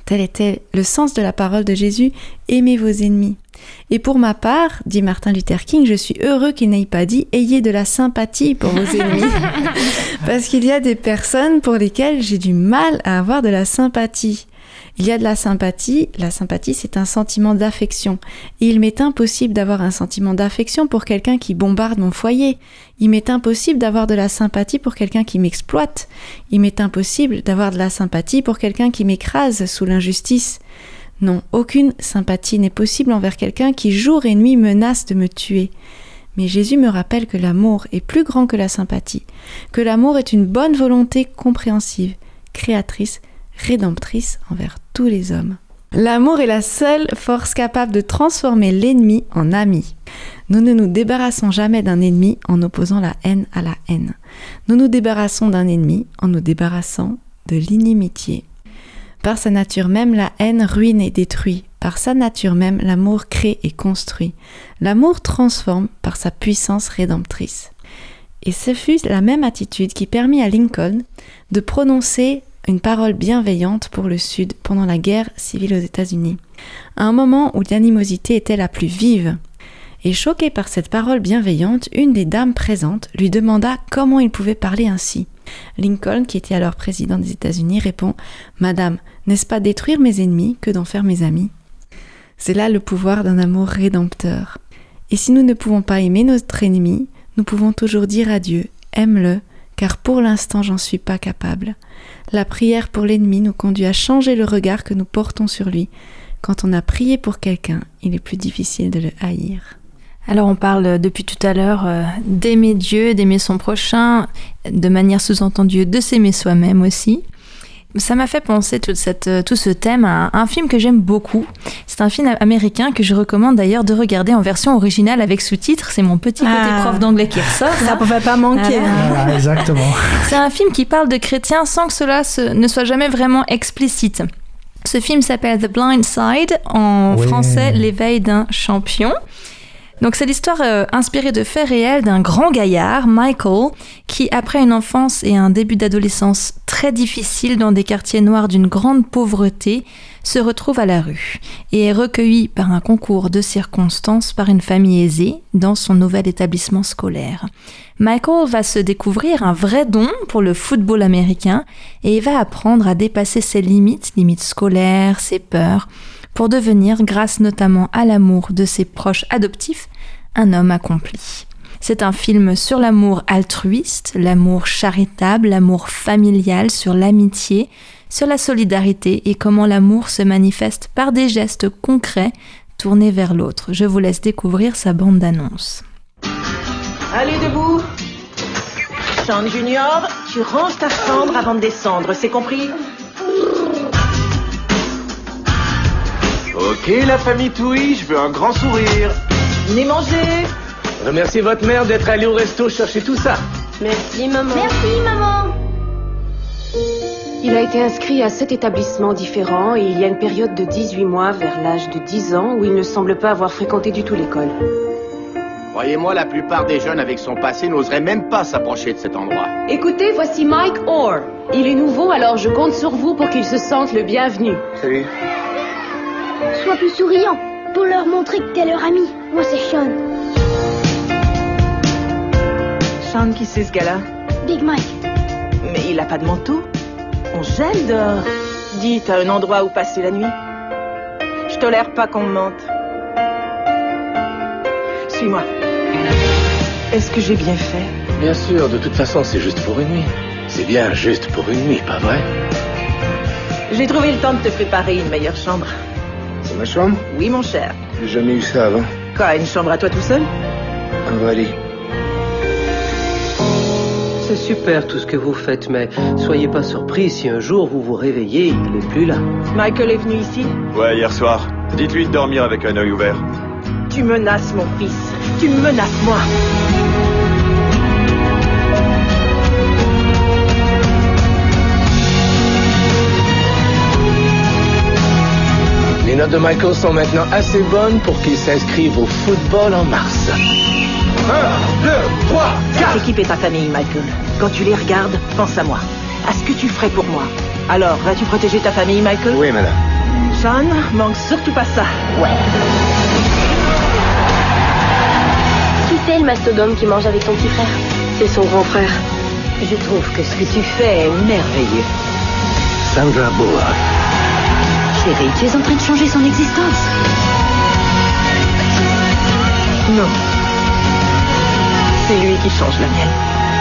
Tel était le sens de la parole de Jésus, « Aimez vos ennemis ». Et pour ma part, dit Martin Luther King, je suis heureux qu'il n'ait pas dit « Ayez de la sympathie pour vos ennemis ». Parce qu'il y a des personnes pour lesquelles j'ai du mal à avoir de la sympathie. Il y a de la sympathie, la sympathie c'est un sentiment d'affection. Et il m'est impossible d'avoir un sentiment d'affection pour quelqu'un qui bombarde mon foyer. Il m'est impossible d'avoir de la sympathie pour quelqu'un qui m'exploite. Il m'est impossible d'avoir de la sympathie pour quelqu'un qui m'écrase sous l'injustice. Non, aucune sympathie n'est possible envers quelqu'un qui jour et nuit menace de me tuer. Mais Jésus me rappelle que l'amour est plus grand que la sympathie, que l'amour est une bonne volonté compréhensive, créatrice, rédemptrice envers tous les hommes. L'amour est la seule force capable de transformer l'ennemi en ami. Nous ne nous débarrassons jamais d'un ennemi en opposant la haine à la haine. Nous nous débarrassons d'un ennemi en nous débarrassant de l'inimitié. Par sa nature même, la haine ruine et détruit. Par sa nature même, l'amour crée et construit. L'amour transforme par sa puissance rédemptrice. Et ce fut la même attitude qui permit à Lincoln de prononcer une parole bienveillante pour le Sud pendant la guerre civile aux États-Unis, à un moment où l'animosité était la plus vive. Et choquée par cette parole bienveillante, une des dames présentes lui demanda comment il pouvait parler ainsi. Lincoln, qui était alors président des États-Unis, répond « Madame, n'est-ce pas détruire mes ennemis que d'en faire mes amis ?» C'est là le pouvoir d'un amour rédempteur. Et si nous ne pouvons pas aimer notre ennemi, nous pouvons toujours dire à Dieu « Aime-le, car pour l'instant j'en suis pas capable. » La prière pour l'ennemi nous conduit à changer le regard que nous portons sur lui. Quand on a prié pour quelqu'un, il est plus difficile de le haïr. Alors on parle depuis tout à l'heure euh, d'aimer Dieu, d'aimer son prochain, de manière sous-entendue de s'aimer soi-même aussi. Ça m'a fait penser toute cette, tout ce thème à un film que j'aime beaucoup. C'est un film américain que je recommande d'ailleurs de regarder en version originale avec sous-titres. C'est mon petit côté Ah. prof d'anglais qui ressort. Ça ne pouvait pas manquer. Voilà. hein. Voilà, exactement. C'est un film qui parle de chrétiens sans que cela se, ne soit jamais vraiment explicite. Ce film s'appelle The Blind Side, en Ouais. français L'éveil d'un champion. Donc c'est l'histoire euh, inspirée de faits réels d'un grand gaillard, Michael, qui après une enfance et un début d'adolescence très difficile dans des quartiers noirs d'une grande pauvreté, se retrouve à la rue et est recueilli par un concours de circonstances par une famille aisée dans son nouvel établissement scolaire. Michael va se découvrir un vrai don pour le football américain et va apprendre à dépasser ses limites, limites scolaires, ses peurs, pour devenir, grâce notamment à l'amour de ses proches adoptifs, un homme accompli. C'est un film sur l'amour altruiste, l'amour charitable, l'amour familial, sur l'amitié, sur la solidarité et comment l'amour se manifeste par des gestes concrets tournés vers l'autre. Je vous laisse découvrir sa bande-annonce. Allez, debout. Sean Junior, tu ranges ta chambre avant de descendre, c'est compris? Ok, la famille Touy, je veux un grand sourire. Venez manger. Remerciez votre mère d'être allée au resto chercher tout ça. Merci, maman. Merci, maman. Il a été inscrit à sept établissements différents et il y a une période de dix-huit mois, vers l'âge de dix ans, où il ne semble pas avoir fréquenté du tout l'école. Croyez-moi, la plupart des jeunes avec son passé n'oseraient même pas s'approcher de cet endroit. Écoutez, voici Mike Orr. Il est nouveau, alors je compte sur vous pour qu'il se sente le bienvenu. Salut. Sois plus souriant pour leur montrer que t'es leur ami. Moi, c'est Sean. Sean, qui c'est ce gars-là? Big Mike. Mais il a pas de manteau. On gèle dehors. Dis, t'as un endroit où passer la nuit? Je tolère pas qu'on me mente. Suis-moi. Est-ce que j'ai bien fait? Bien sûr, de toute façon, c'est juste pour une nuit. C'est bien juste pour une nuit, pas vrai? J'ai trouvé le temps de te préparer une meilleure chambre. C'est ma chambre? Oui, mon cher. J'ai jamais eu ça avant. Quoi, une chambre à toi tout seul? On va aller. C'est super tout ce que vous faites, mais soyez pas surpris si un jour vous vous réveillez, il n'est plus là. Michael est venu ici? Ouais, hier soir. Dites-lui de dormir avec un œil ouvert. Tu menaces mon fils. Tu me menaces, moi. Les notes de Michael sont maintenant assez bonnes pour qu'il s'inscrive au football en mars. Un, deux, trois, quatre. L'équipe et ta famille, Michael. Quand tu les regardes, pense à moi. À ce que tu ferais pour moi. Alors, vas-tu protéger ta famille, Michael? Oui, madame. Son, manque surtout pas ça. Ouais. Qui c'est le mastodome qui mange avec ton petit frère? C'est son grand frère. Je trouve que ce que tu fais est merveilleux. Sandra Bullock. Chérie, tu es en train de changer son existence. Non. C'est lui qui change la mienne.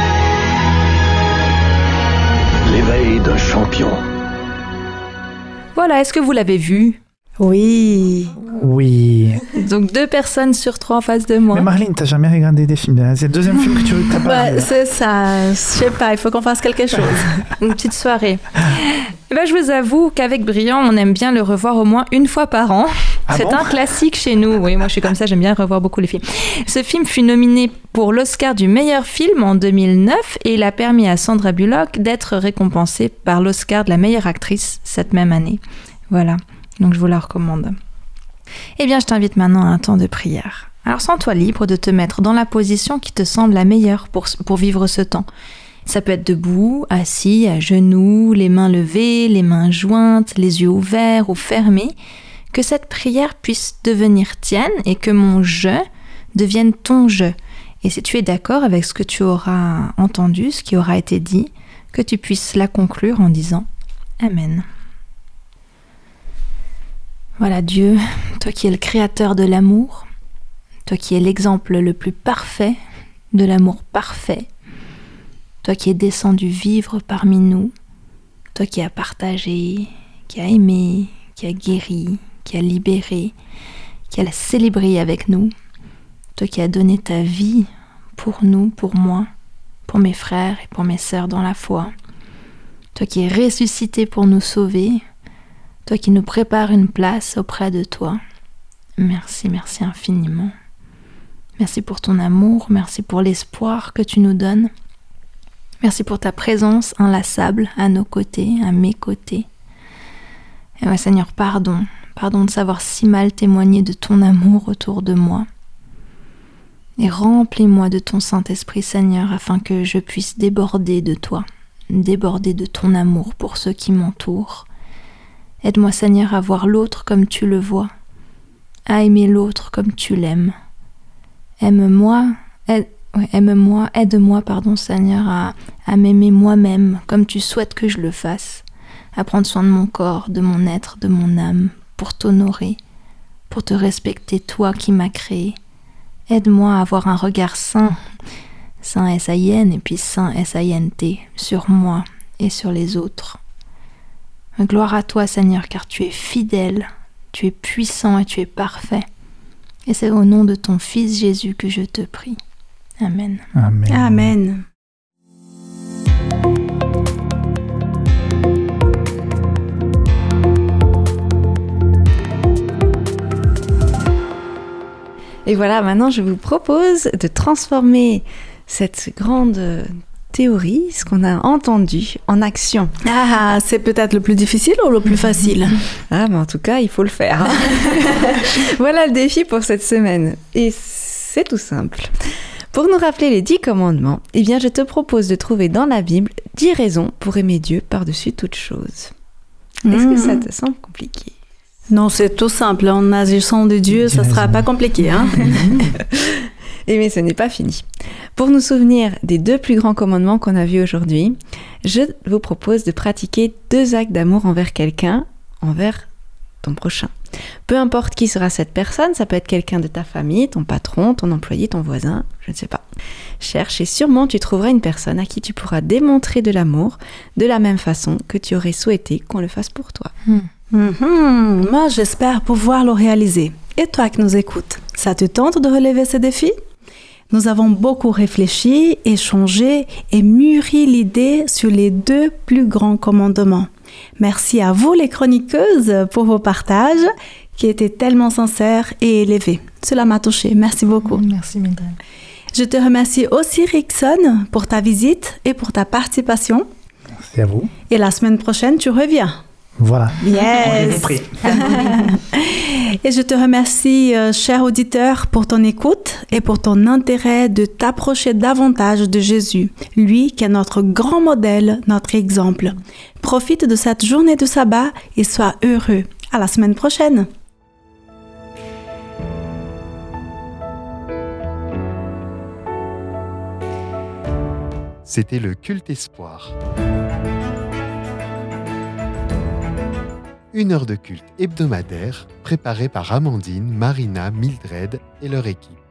L'éveil d'un champion. Voilà, est-ce que vous l'avez vu? Oui. Oui. Donc deux personnes sur trois en face de moi. Mais Marlene, t'as jamais regardé des films? C'est le deuxième film que tu t'as pas Ouais, vu. c'est ça. Je sais pas, il faut qu'on fasse quelque chose. Une petite soirée. Eh ben, je vous avoue qu'avec Briand, on aime bien le revoir au moins une fois par an. Ah C'est bon un classique chez nous. Oui, moi je suis comme ça, j'aime bien revoir beaucoup les films. Ce film fut nominé pour l'Oscar du meilleur film en deux mille neuf et il a permis à Sandra Bullock d'être récompensée par l'Oscar de la meilleure actrice cette même année. Voilà, donc je vous la recommande. Eh bien, je t'invite maintenant à un temps de prière. Alors, sens-toi libre de te mettre dans la position qui te semble la meilleure pour, pour vivre ce temps. Ça peut être debout, assis, à genoux, les mains levées, les mains jointes, les yeux ouverts ou fermés. Que cette prière puisse devenir tienne et que mon « je » devienne ton « je ». Et si tu es d'accord avec ce que tu auras entendu, ce qui aura été dit, que tu puisses la conclure en disant « Amen ». Voilà Dieu, toi qui es le créateur de l'amour, toi qui es l'exemple le plus parfait de l'amour parfait, toi qui es descendu vivre parmi nous, toi qui as partagé, qui as aimé, qui as guéri, qui as libéré, qui as célébré avec nous, toi qui as donné ta vie pour nous, pour moi, pour mes frères et pour mes sœurs dans la foi, toi qui es ressuscité pour nous sauver, toi qui nous prépares une place auprès de toi. Merci, merci infiniment. Merci pour ton amour, merci pour l'espoir que tu nous donnes. Merci pour ta présence inlassable à nos côtés, à mes côtés. Et ouais, Seigneur, pardon. Pardon de savoir si mal témoigner de ton amour autour de moi. Et remplis-moi de ton Saint-Esprit, Seigneur, afin que je puisse déborder de toi, déborder de ton amour pour ceux qui m'entourent. Aide-moi, Seigneur, à voir l'autre comme tu le vois, à aimer l'autre comme tu l'aimes. Aime-moi, aide, ouais, aime-moi, aide-moi, pardon, Seigneur, à, à m'aimer moi-même comme tu souhaites que je le fasse, à prendre soin de mon corps, de mon être, de mon âme, pour t'honorer, pour te respecter, toi qui m'as créé. Aide-moi à avoir un regard sain, sain S A I N et puis sain S A I N T, sur moi et sur les autres. Gloire à toi, Seigneur, car tu es fidèle, tu es puissant et tu es parfait. Et c'est au nom de ton Fils Jésus que je te prie. Amen. Amen. Amen. Et voilà, maintenant je vous propose de transformer cette grande théorie, ce qu'on a entendu, en action. Ah, c'est peut-être le plus difficile ou le plus facile? Ah, mais en tout cas, il faut le faire. Voilà le défi pour cette semaine. Et c'est tout simple. Pour nous rappeler les dix commandements, eh bien, je te propose de trouver dans la Bible dix raisons pour aimer Dieu par-dessus toute chose. Est-ce Mmh. que ça te semble compliqué? Non, c'est tout simple. En agissant de Dieu, ça ne sera pas compliqué. Hein? Et mais ce n'est pas fini. Pour nous souvenir des deux plus grands commandements qu'on a vus aujourd'hui, je vous propose de pratiquer deux actes d'amour envers quelqu'un, envers ton prochain. Peu importe qui sera cette personne, ça peut être quelqu'un de ta famille, ton patron, ton employé, ton voisin, je ne sais pas. Cherche et sûrement tu trouveras une personne à qui tu pourras démontrer de l'amour de la même façon que tu aurais souhaité qu'on le fasse pour toi. Mmh. Mmh. Moi, j'espère pouvoir le réaliser. Et toi qui nous écoutes, ça te tente de relever ce défi? Nous avons beaucoup réfléchi, échangé et mûri l'idée sur les deux plus grands commandements. Merci à vous les chroniqueuses pour vos partages qui étaient tellement sincères et élevés. Cela m'a touchée. Merci beaucoup. Merci Mildred. Je te remercie aussi Rickson pour ta visite et pour ta participation. Merci à vous. Et la semaine prochaine, tu reviens. Voilà. Yes. Et je te remercie, euh, cher auditeur, pour ton écoute et pour ton intérêt de t'approcher davantage de Jésus, lui qui est notre grand modèle, notre exemple. Profite de cette journée de sabbat et sois heureux. À la semaine prochaine! C'était le Culte Espoir. Une heure de culte hebdomadaire préparée par Amandine, Marina, Mildred et leur équipe.